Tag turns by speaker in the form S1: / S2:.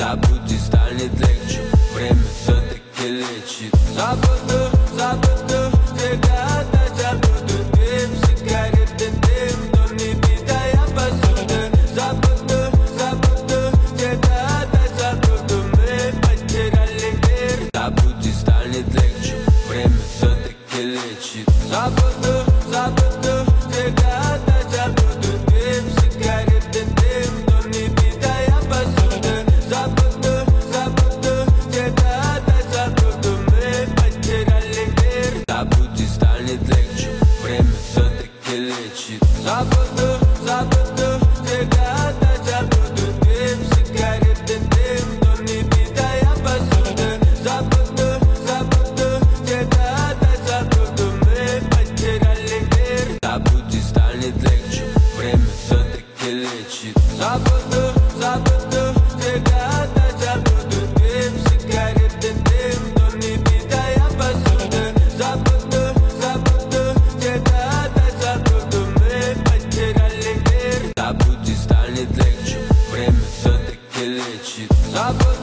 S1: Забудь и станет легче, время все-таки лечит. Забуду, забуду, всегда забуду дым, сигареты, дым, но не битая посуда. Забуду, забуду, всегда забуду, мы потеряли мир. Забудь и станет легче, время все-таки лечит. Забуду, забуду, всегда забуду дым, сигареты, дым, но не битая посуда. Забуду, забуду, всегда забуду, мы потеряли мир. Забудь и станет легче, время все-таки лечит. Забуду, забуду, всегда забуду дым, сигареты, дым, но не битая посуда. Забуду, забуду, всегда забуду, мы потеряли мир. Забудь и станет легче, время все-таки лечит. Забуду, забуду, всегда забуду дым, сигареты, дым, но не битая посуда. Забуду, забуду, всегда забуду, мы потеряли мир. Забудь и станет легче, время все-таки лечит. Забуду.